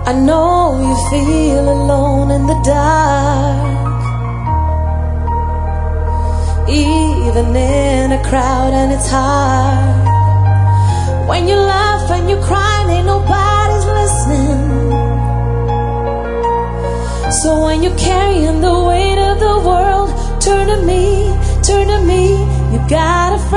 I know you feel alone in the dark, even in a crowd, and it's hard. When you laugh and you cry, ain't nobody's listening. So when you're carrying the weight of the world, turn to me, you got a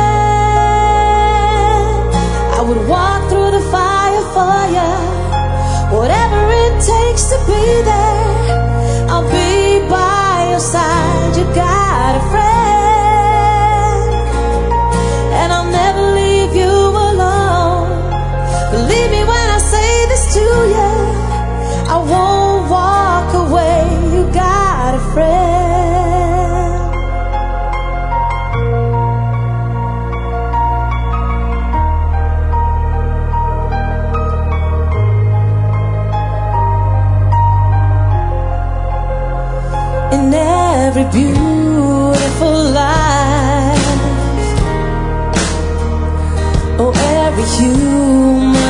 friend. I would walk through the fire for you, whatever it takes to be there. I'll be by your side, you got a friend. And I'll never leave you alone. Believe me when I say this to you, I won't walk away, you got a friend. In every beautiful life, oh, every human